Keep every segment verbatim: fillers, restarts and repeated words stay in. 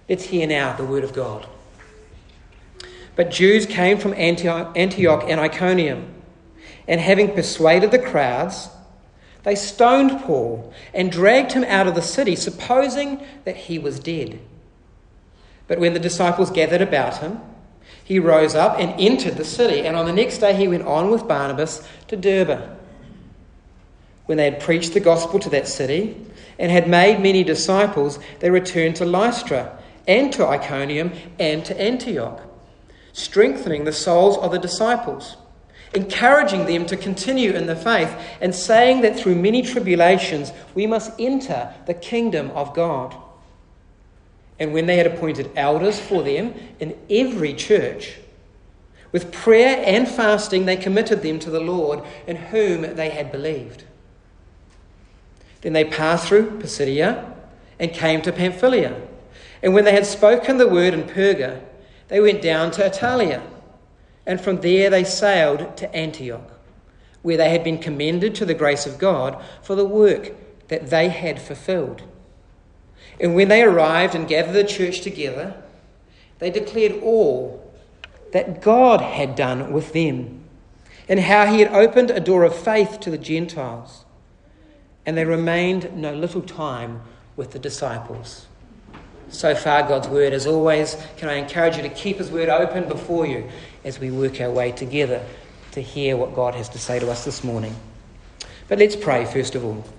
Let's hear now the word of God. But Jews came from Antioch and Iconium, and having persuaded the crowds, they stoned Paul and dragged him out of the city, supposing that he was dead. But when the disciples gathered about him, he rose up and entered the city, and on the next day he went on with Barnabas to Derbe. When they had preached the gospel to that city and had made many disciples, they returned to Lystra and to Iconium and to Antioch, strengthening the souls of the disciples, encouraging them to continue in the faith, and saying that through many tribulations we must enter the kingdom of God. And when they had appointed elders for them in every church, with prayer and fasting they committed them to the Lord, in whom they had believed. Then they passed through Pisidia and came to Pamphylia. And when they had spoken the word in Perga, they went down to Italia, and from there they sailed to Antioch, where they had been commended to the grace of God for the work that they had fulfilled. And when they arrived and gathered the church together, they declared all that God had done with them, and how he had opened a door of faith to the Gentiles. And they remained no little time with the disciples. So far, God's word. As always, can I encourage you to keep his word open before you as we work our way together to hear what God has to say to us this morning. But let's pray first of all.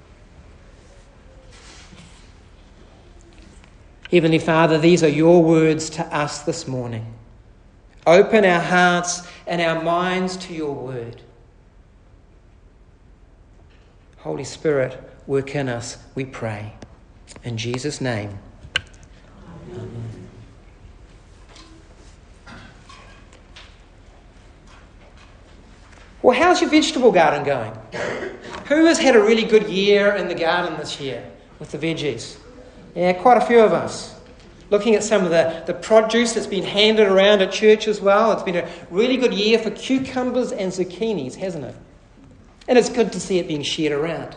Heavenly Father, these are your words to us this morning. Open our hearts and our minds to your word. Holy Spirit, work in us, we pray. In Jesus' name. Amen. Well, how's your vegetable garden going? Who has had a really good year in the garden this year with the veggies? Yeah, quite a few of us. Looking at some of the, the produce that's been handed around at church as well. It's been a really good year for cucumbers and zucchinis, hasn't it? And it's good to see it being shared around.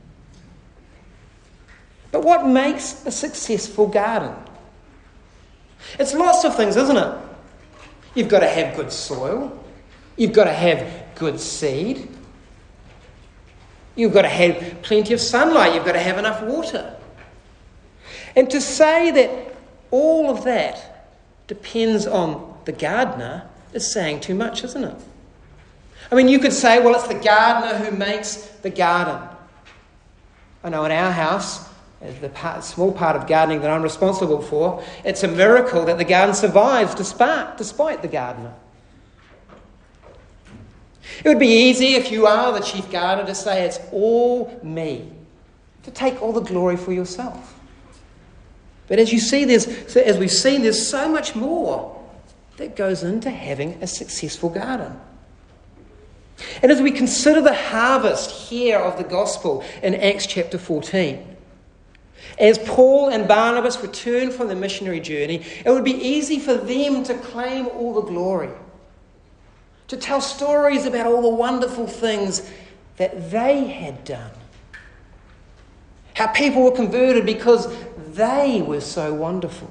But what makes a successful garden? It's lots of things, isn't it? You've got to have good soil. You've got to have good seed. You've got to have plenty of sunlight. You've got to have enough water. And to say that all of that depends on the gardener is saying too much, isn't it? I mean, you could say, well, it's the gardener who makes the garden. I know in our house, the part, small part of gardening that I'm responsible for, it's a miracle that the garden survives despite, despite the gardener. It would be easy if you are the chief gardener to say it's all me, to take all the glory for yourself. But as you see, there's, as we've seen, there's so much more that goes into having a successful garden. And as we consider the harvest here of the gospel in Acts chapter fourteen, as Paul and Barnabas return from the missionary journey, it would be easy for them to claim all the glory, to tell stories about all the wonderful things that they had done. How people were converted because they were so wonderful.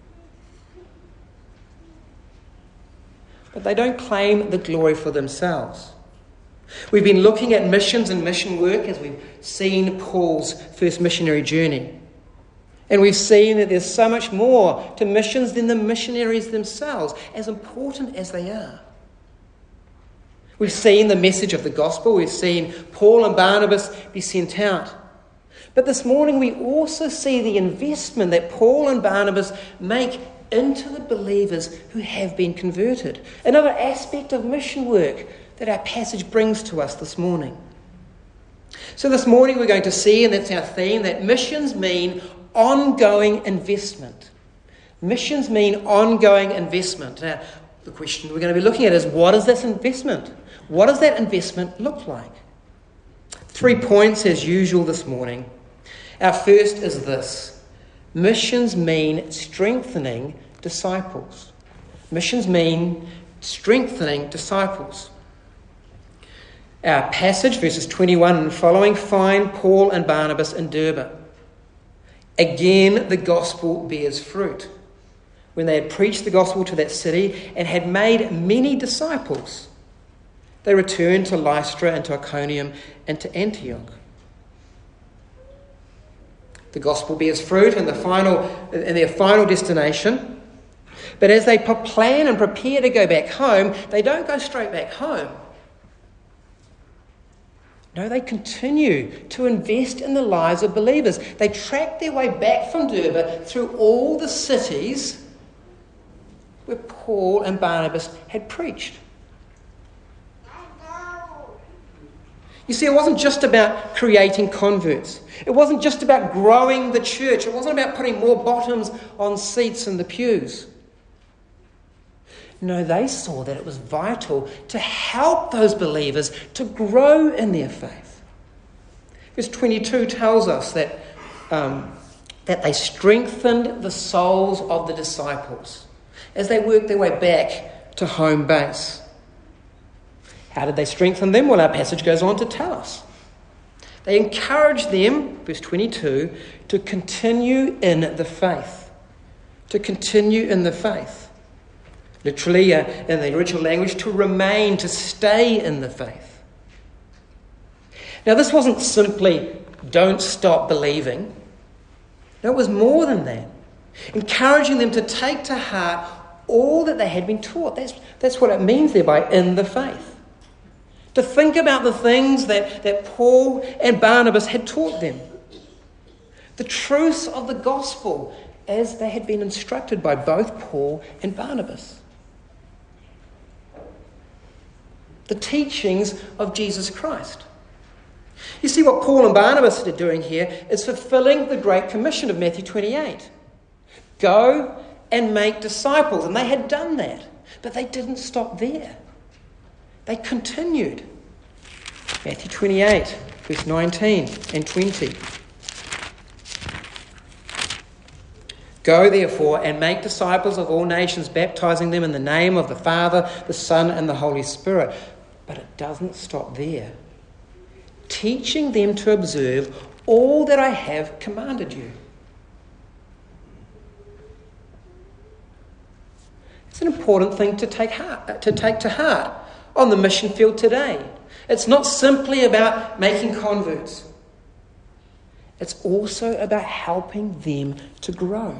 But they don't claim the glory for themselves. We've been looking at missions and mission work as we've seen Paul's first missionary journey. And we've seen that there's so much more to missions than the missionaries themselves, as important as they are. We've seen the message of the gospel. We've seen Paul and Barnabas be sent out. But this morning we also see the investment that Paul and Barnabas make into the believers who have been converted. Another aspect of mission work that our passage brings to us this morning. So this morning we're going to see, and that's our theme, that missions mean ongoing investment. Missions mean ongoing investment. Now, the question we're going to be looking at is, what is this investment? What does that investment look like? Three points as usual this morning. Our first is this: missions mean strengthening disciples. Missions mean strengthening disciples. Our passage, verses twenty-one and following, find Paul and Barnabas in Derbe. Again, the gospel bears fruit. When they had preached the gospel to that city and had made many disciples, they returned to Lystra and to Iconium and to Antioch. The gospel bears fruit in the final, in their final destination. But as they plan and prepare to go back home, they don't go straight back home. No, they continue to invest in the lives of believers. They track their way back from Derbe through all the cities where Paul and Barnabas had preached. You see, it wasn't just about creating converts. It wasn't just about growing the church. It wasn't about putting more bottoms on seats in the pews. No, they saw that it was vital to help those believers to grow in their faith. Verse twenty-two tells us that, um, that they strengthened the souls of the disciples as they worked their way back to home base. How did they strengthen them? Well, our passage goes on to tell us. They encouraged them, verse twenty-two, to continue in the faith. To continue in the faith. Literally, uh, in the original language, to remain, to stay in the faith. Now, this wasn't simply don't stop believing. No, it was more than that. Encouraging them to take to heart all that they had been taught. That's, that's what it means there by in the faith. To think about the things that, that Paul and Barnabas had taught them. The truths of the gospel as they had been instructed by both Paul and Barnabas. The teachings of Jesus Christ. You see, what Paul and Barnabas are doing here is fulfilling the Great Commission of Matthew twenty-eight. Go and make disciples. And they had done that. But they didn't stop there. They continued. Matthew twenty-eight, verse nineteen and twenty. Go, therefore, and make disciples of all nations, baptizing them in the name of the Father, the Son, and the Holy Spirit. But it doesn't stop there. Teaching them to observe all that I have commanded you. It's an important thing to take heart, to take to heart on the mission field today. It's not simply about making converts. It's also about helping them to grow.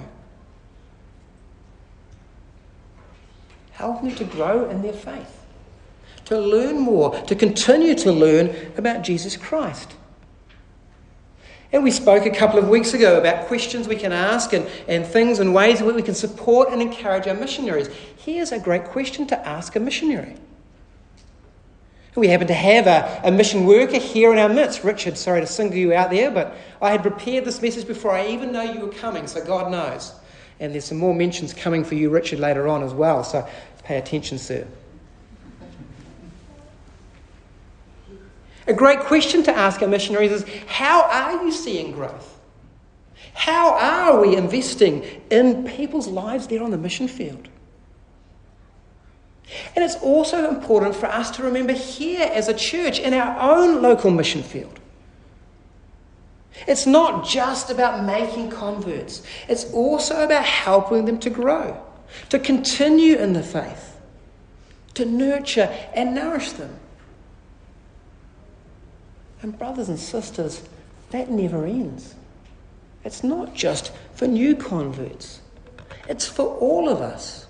Helping them to grow in their faith. To learn more, to continue to learn about Jesus Christ. And we spoke a couple of weeks ago about questions we can ask and, and things and ways in which we can support and encourage our missionaries. Here's a great question to ask a missionary. We happen to have a, a mission worker here in our midst. Richard, sorry to single you out there, but I had prepared this message before I even know you were coming, so God knows. And there's some more mentions coming for you, Richard, later on as well, so pay attention, sir. A great question to ask our missionaries is, how are you seeing growth? How are we investing in people's lives there on the mission field? And it's also important for us to remember here as a church in our own local mission field. It's not just about making converts. It's also about helping them to grow, to continue in the faith, to nurture and nourish them. And brothers and sisters, that never ends. It's not just for new converts. It's for all of us.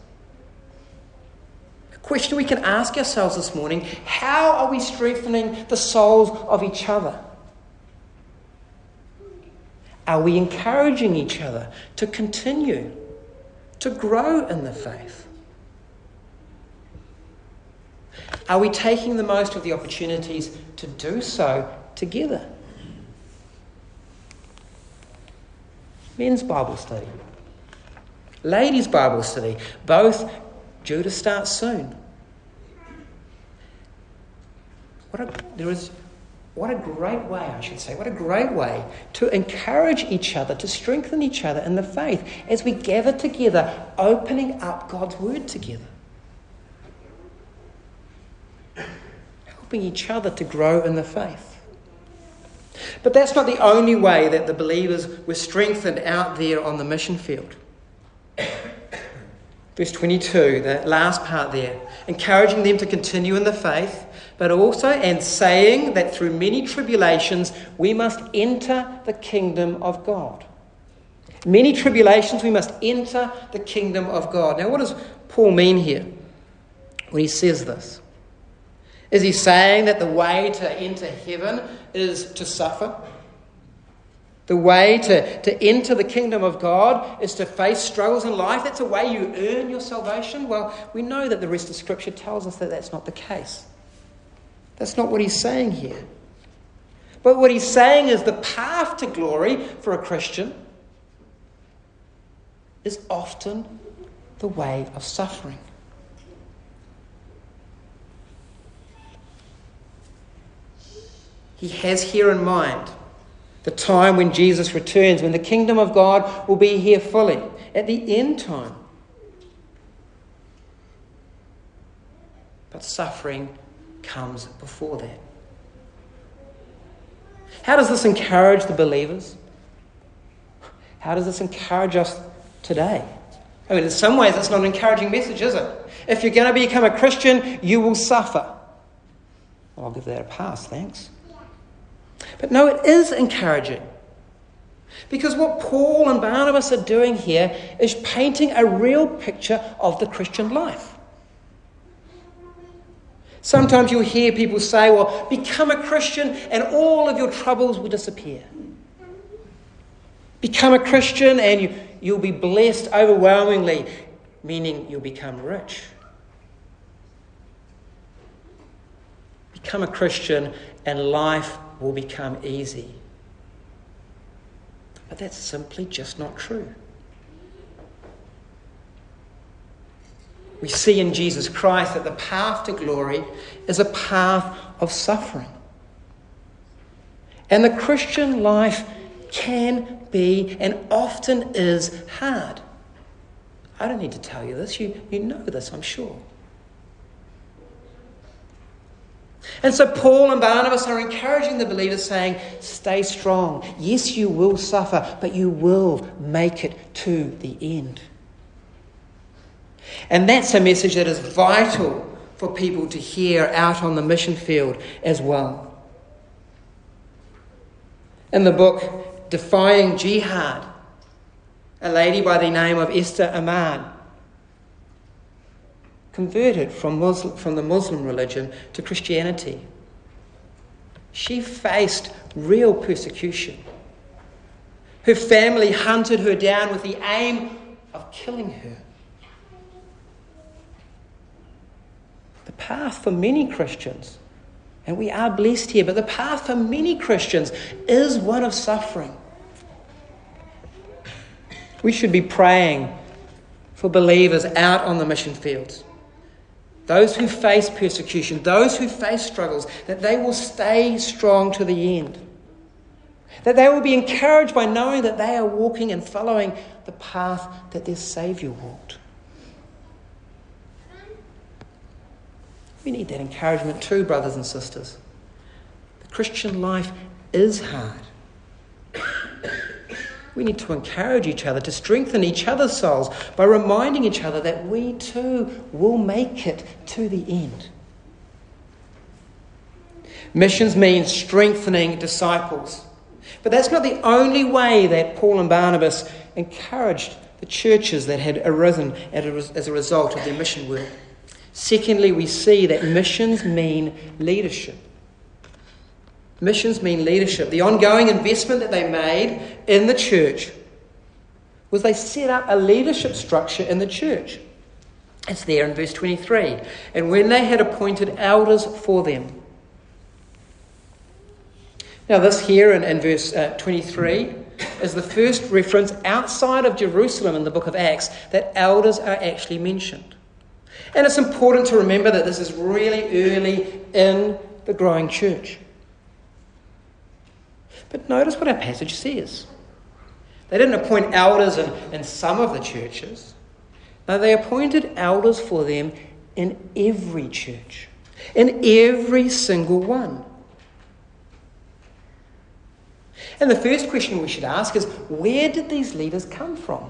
A question we can ask ourselves this morning, how are we strengthening the souls of each other? Are we encouraging each other to continue, to grow in the faith? Are we taking the most of the opportunities to do so together? Men's Bible study, ladies' Bible study, both due to start soon. What a, there is, what a great way, I should say, what a great way to encourage each other, to strengthen each other in the faith as we gather together, opening up God's Word together. Helping each other to grow in the faith. But that's not the only way that the believers were strengthened out there on the mission field. Verse twenty-two, the last part there, encouraging them to continue in the faith, but also and saying that through many tribulations we must enter the kingdom of God. Many tribulations we must enter the kingdom of God. Now what does Paul mean here when he says this? Is he saying that the way to enter heaven is to suffer? The way to, to enter the kingdom of God is to face struggles in life? That's a way you earn your salvation? Well, we know that the rest of Scripture tells us that that's not the case. That's not what he's saying here. But what he's saying is the path to glory for a Christian is often the way of suffering. He has here in mind the time when Jesus returns, when the kingdom of God will be here fully, at the end time. But suffering comes before that. How does this encourage the believers? How does this encourage us today? I mean, in some ways it's not an encouraging message, is it? If you're going to become a Christian, you will suffer. Well, I'll give that a pass, thanks. But no, it is encouraging. Because what Paul and Barnabas are doing here is painting a real picture of the Christian life. Sometimes you'll hear people say, well, become a Christian and all of your troubles will disappear. Become a Christian and you, you'll be blessed overwhelmingly, meaning you'll become rich. Become a Christian and life will become easy. But that's simply just not true. We see in Jesus Christ that the path to glory is a path of suffering. And the Christian life can be and often is hard. I don't need to tell you this. You, you know this, I'm sure. And so Paul and Barnabas are encouraging the believers, saying, stay strong. Yes, you will suffer, but you will make it to the end. And that's a message that is vital for people to hear out on the mission field as well. In the book Defying Jihad, a lady by the name of Esther Ahmad converted from Muslim, from the Muslim religion to Christianity. She faced real persecution. Her family hunted her down with the aim of killing her. The path for many Christians, and we are blessed here, but the path for many Christians is one of suffering. We should be praying for believers out on the mission fields. Those who face persecution, those who face struggles, that they will stay strong to the end. That they will be encouraged by knowing that they are walking and following the path that their Saviour walked. We need that encouragement too, brothers and sisters. The Christian life is hard. We need to encourage each other, to strengthen each other's souls by reminding each other that we too will make it to the end. Missions means strengthening disciples. But that's not the only way that Paul and Barnabas encouraged the churches that had arisen as a result of their mission work. Secondly, we see that missions mean leadership. Missions mean leadership. The ongoing investment that they made in the church was they set up a leadership structure in the church. It's there in verse twenty-three. And when they had appointed elders for them. Now this here in, in verse uh, twenty-three is the first reference outside of Jerusalem in the book of Acts that elders are actually mentioned. And it's important to remember that this is really early in the growing church. But notice what our passage says. They didn't appoint elders in, in some of the churches. No, they appointed elders for them in every church. In every single one. And the first question we should ask is, where did these leaders come from?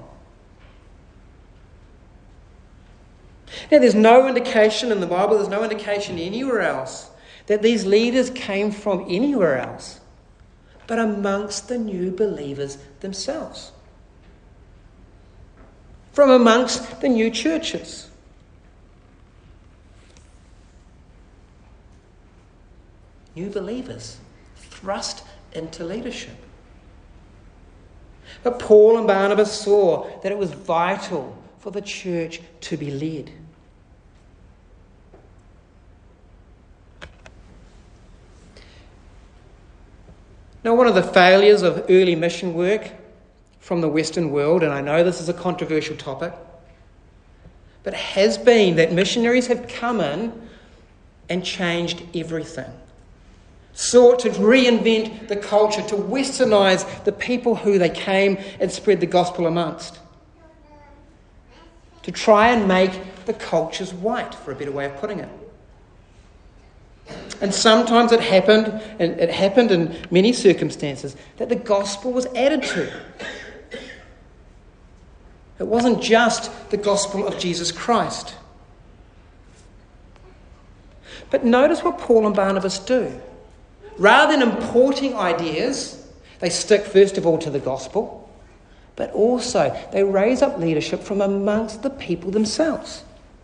Now, there's no indication in the Bible, there's no indication anywhere else that these leaders came from anywhere else, but amongst the new believers themselves. From amongst the new churches. New believers thrust into leadership. But Paul and Barnabas saw that it was vital for the church to be led. Now, one of the failures of early mission work from the Western world, and I know this is a controversial topic, but it has been that missionaries have come in and changed everything. Sought to reinvent the culture, to westernise the people who they came and spread the gospel amongst. To try and make the cultures white, for a better way of putting it. And sometimes it happened, and it happened in many circumstances, that the gospel was added to. It wasn't just the gospel of Jesus Christ. But notice what Paul and Barnabas do. Rather than importing ideas, they stick first of all to the gospel, but also they raise up leadership from amongst the people themselves.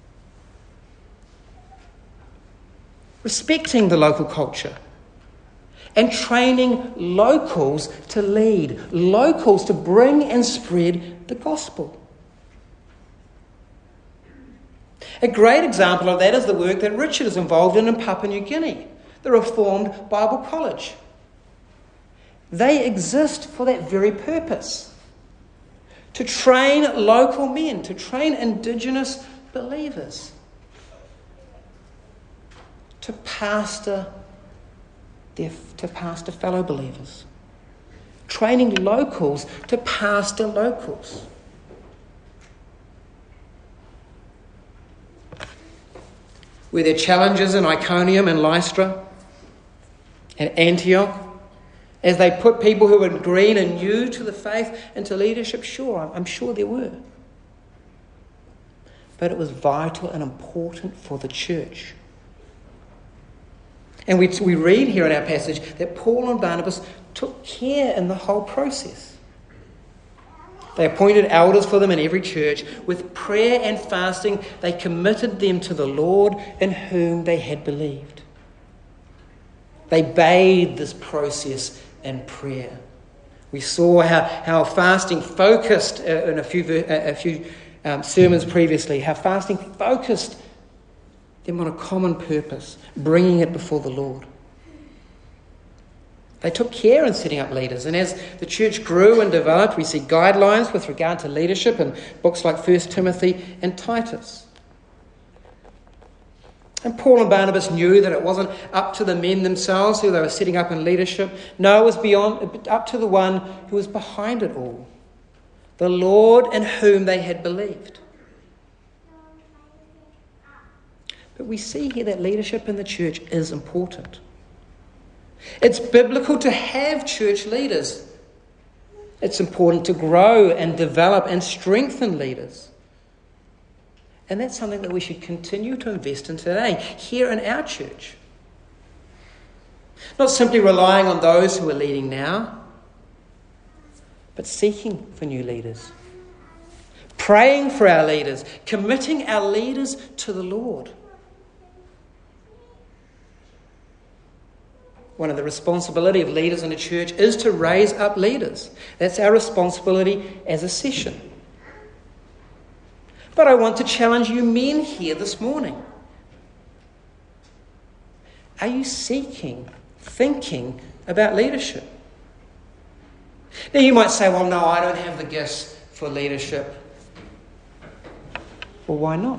Respecting the local culture and training locals to lead, locals to bring and spread the gospel. A great example of that is the work that Richard is involved in in Papua New Guinea, the Reformed Bible College. They exist for that very purpose, to train local men, to train Indigenous believers, to pastor their, to pastor fellow believers, training locals to pastor locals. Were there challenges in Iconium and Lystra and Antioch as they put people who were green and new to the faith into leadership? Sure, I'm sure there were. But it was vital and important for the church. And we, we read here in our passage that Paul and Barnabas took care in the whole process. They appointed elders for them in every church. With prayer and fasting, they committed them to the Lord in whom they had believed. They bathed this process in prayer. We saw how, how fasting focused uh, in a few, uh, a few um, sermons previously, how fasting focused them on a common purpose, bringing it before the Lord. They took care in setting up leaders, and as the church grew and developed, we see guidelines with regard to leadership in books like First Timothy and Titus. And Paul and Barnabas knew that it wasn't up to the men themselves who they were setting up in leadership. No, it was beyond, up to the one who was behind it all, the Lord in whom they had believed. But we see here that leadership in the church is important. It's biblical to have church leaders. It's important to grow and develop and strengthen leaders. And that's something that we should continue to invest in today, here in our church. Not simply relying on those who are leading now, but seeking for new leaders. Praying for our leaders, committing our leaders to the Lord. One of the responsibility of leaders in a church is to raise up leaders. That's our responsibility as a session. But I want to challenge you men here this morning. Are you seeking, thinking about leadership? Now you might say, well, no, I don't have the gifts for leadership. Well, why not?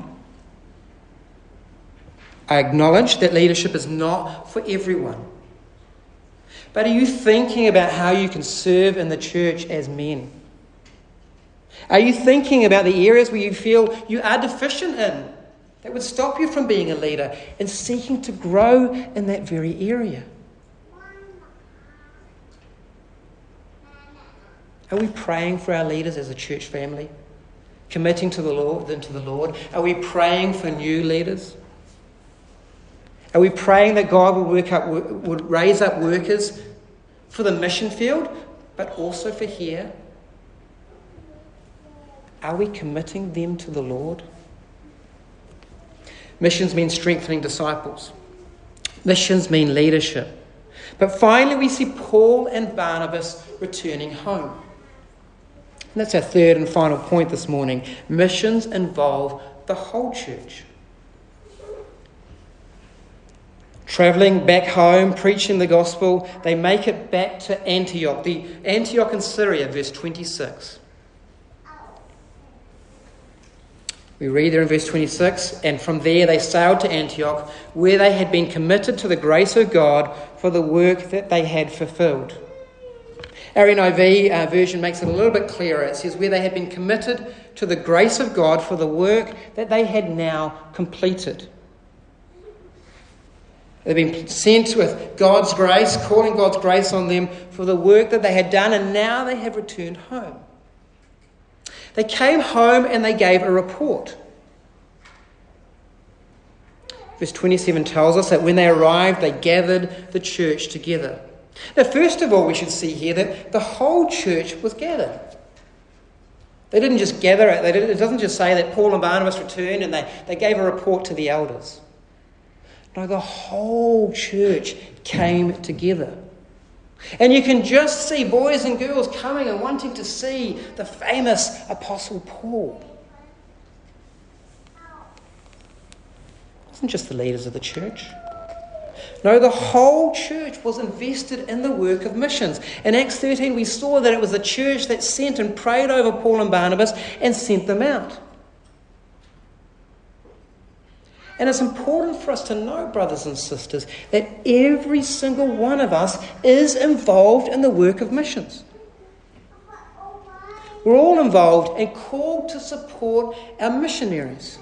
I acknowledge that leadership is not for everyone. But are you thinking about how you can serve in the church as men? Are you thinking about the areas where you feel you are deficient in that would stop you from being a leader and seeking to grow in that very area? Are we praying for our leaders as a church family? Committing to the Lord, them to the Lord? Are we praying for new leaders? Are we praying that God will work up, would raise up workers for the mission field, but also for here? Are we committing them to the Lord? Missions mean strengthening disciples. Missions mean leadership. But finally, we see Paul and Barnabas returning home. And that's our third and final point this morning. Missions involve the whole church. Travelling back home, preaching the gospel, they make it back to Antioch, the Antioch in Syria, verse twenty-six. We read there in verse twenty-six, and from there they sailed to Antioch, where they had been committed to the grace of God for the work that they had fulfilled. Our N I V uh, version makes it a little bit clearer. It says, where they had been committed to the grace of God for the work that they had now completed. They've been sent with God's grace, calling God's grace on them for the work that they had done, and now they have returned home. They came home and they gave a report. Verse twenty-seven tells us that when they arrived, they gathered the church together. Now, first of all, we should see here that the whole church was gathered. They didn't just gather it. They didn't, it doesn't just say that Paul and Barnabas returned and they, they gave a report to the elders. No, the whole church came together. And you can just see boys and girls coming and wanting to see the famous Apostle Paul. It wasn't just the leaders of the church. No, the whole church was invested in the work of missions. In Acts thirteen, we saw that it was the church that sent and prayed over Paul and Barnabas and sent them out. And it's important for us to know, brothers and sisters, that every single one of us is involved in the work of missions. We're all involved and called to support our missionaries.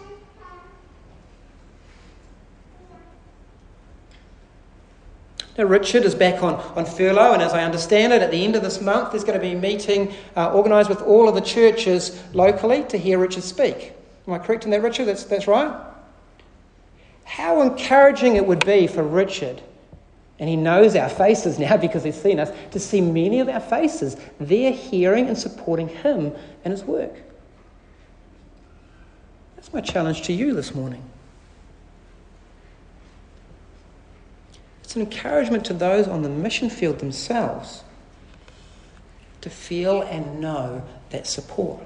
Now, Richard is back on, on furlough, and as I understand it, at the end of this month, there's going to be a meeting uh, organised with all of the churches locally to hear Richard speak. Am I correct in that, Richard? That's, that's right? How encouraging it would be for Richard, and he knows our faces now because he's seen us, to see many of our faces there hearing and supporting him and his work. That's my challenge to you this morning. It's an encouragement to those on the mission field themselves to feel and know that support.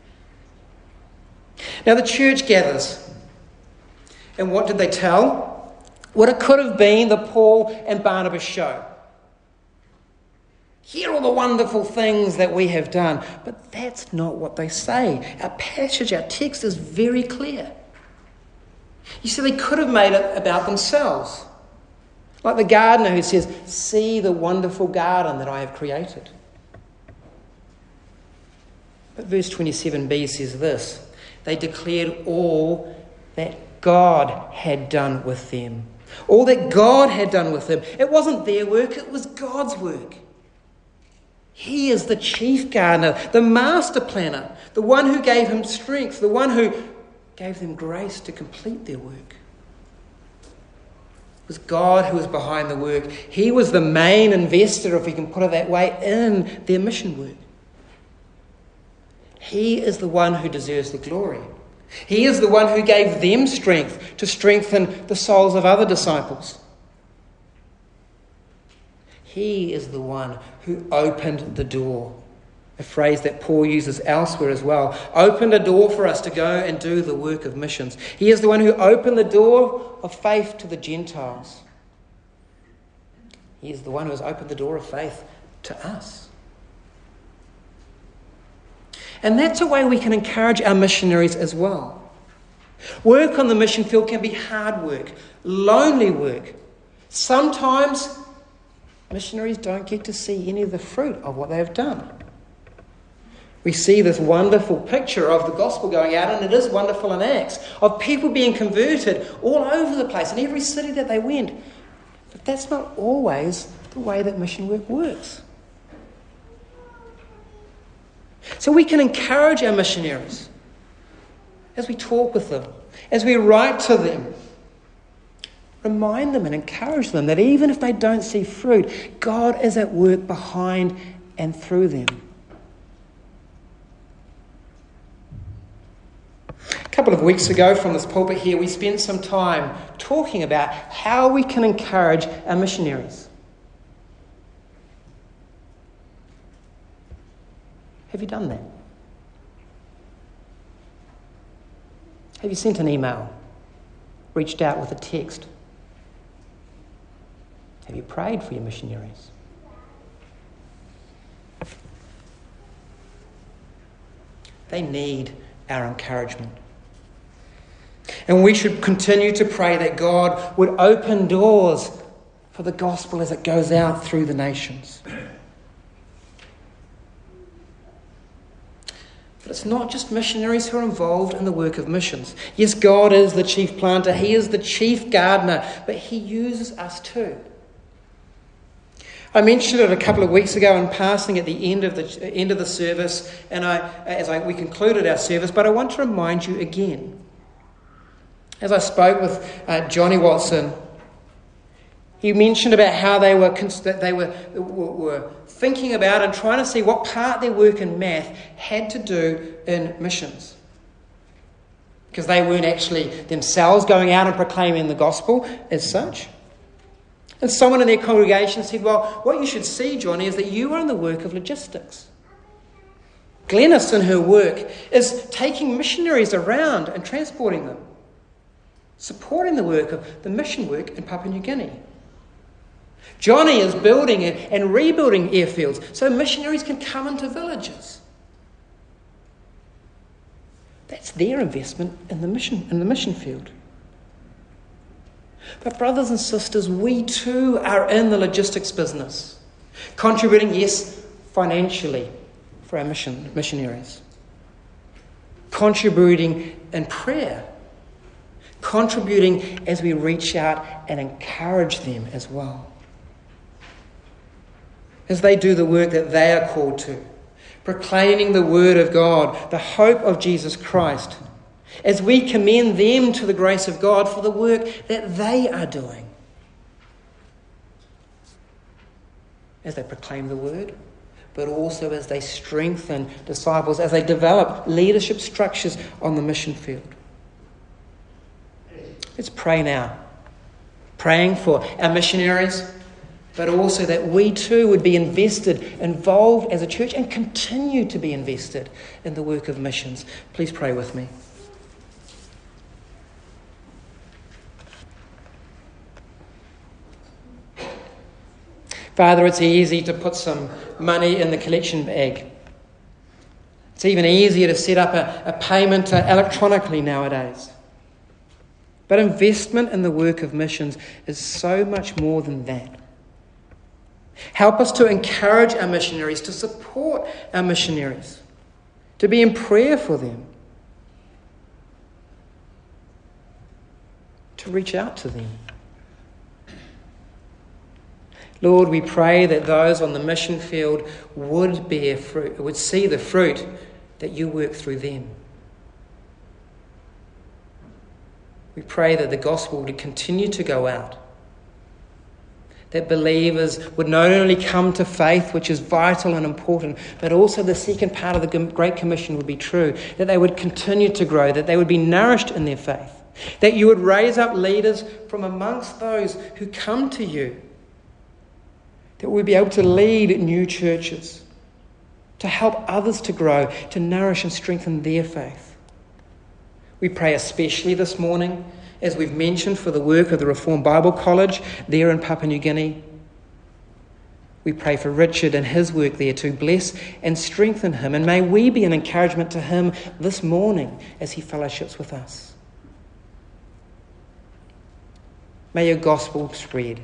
Now the church gathers. And what did they tell? What it could have been the Paul and Barnabas show. Here are all the wonderful things that we have done. But that's not what they say. Our passage, our text is very clear. You see, they could have made it about themselves. Like the gardener who says, see the wonderful garden that I have created. But verse twenty-seven b says this. They declared all that God had done with them. All that God had done with them. It wasn't their work, it was God's work. He is the chief gardener, the master planner, the one who gave him strength, the one who gave them grace to complete their work. It was God who was behind the work. He was the main investor, if we can put it that way, in their mission work. He is the one who deserves the glory. He is the one who gave them strength to strengthen the souls of other disciples. He is the one who opened the door. A phrase that Paul uses elsewhere as well. Opened a door for us to go and do the work of missions. He is the one who opened the door of faith to the Gentiles. He is the one who has opened the door of faith to us. And that's a way we can encourage our missionaries as well. Work on the mission field can be hard work, lonely work. Sometimes missionaries don't get to see any of the fruit of what they have done. We see this wonderful picture of the gospel going out, and it is wonderful in Acts, of people being converted all over the place, in every city that they went. But that's not always the way that mission work works. So we can encourage our missionaries as we talk with them, as we write to them. Remind them and encourage them that even if they don't see fruit, God is at work behind and through them. A couple of weeks ago from this pulpit here, we spent some time talking about how we can encourage our missionaries. Have you done that? Have you sent an email? Reached out with a text? Have you prayed for your missionaries? They need our encouragement. And we should continue to pray that God would open doors for the gospel as it goes out through the nations. But it's not just missionaries who are involved in the work of missions. Yes, God is the chief planter. He is the chief gardener, but he uses us too. I mentioned it a couple of weeks ago in passing at the end of the end of the service, and I, as I, we concluded our service, but I want to remind you again. As I spoke with uh, Johnny Watson, he mentioned about how they were that they were, were thinking about and trying to see what part their work in math had to do in missions. Because they weren't actually themselves going out and proclaiming the gospel as such. And someone in their congregation said, well, what you should see, Johnny, is that you are in the work of logistics. Glenys, in her work, is taking missionaries around and transporting them, supporting the work of the mission work in Papua New Guinea. Johnny is building and rebuilding airfields so missionaries can come into villages. That's their investment in the mission, in the mission field. But brothers and sisters, we too are in the logistics business, contributing, yes, financially for our mission missionaries, contributing in prayer, contributing as we reach out and encourage them as well, as they do the work that they are called to, proclaiming the word of God, the hope of Jesus Christ, as we commend them to the grace of God for the work that they are doing, as they proclaim the word, but also as they strengthen disciples, as they develop leadership structures on the mission field. Let's pray now, praying for our missionaries, but also that we too would be invested, involved as a church, and continue to be invested in the work of missions. Please pray with me. Father, it's easy to put some money in the collection bag. It's even easier to set up a, a payment electronically nowadays. But investment in the work of missions is so much more than that. Help us to encourage our missionaries, to support our missionaries, to be in prayer for them, to reach out to them. Lord, we pray that those on the mission field would bear fruit, would see the fruit that you work through them. We pray that the gospel would continue to go out, that believers would not only come to faith, which is vital and important, but also the second part of the Great Commission would be true, that they would continue to grow, that they would be nourished in their faith, that you would raise up leaders from amongst those who come to you, that we'd be able to lead new churches, to help others to grow, to nourish and strengthen their faith. We pray especially this morning, as we've mentioned, for the work of the Reformed Bible College there in Papua New Guinea. We pray for Richard and his work there to bless and strengthen him, and may we be an encouragement to him this morning as he fellowships with us. May your gospel spread.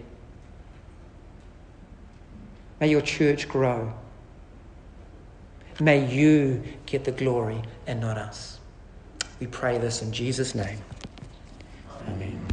May your church grow. May you get the glory and not us. We pray this in Jesus' name. Amen.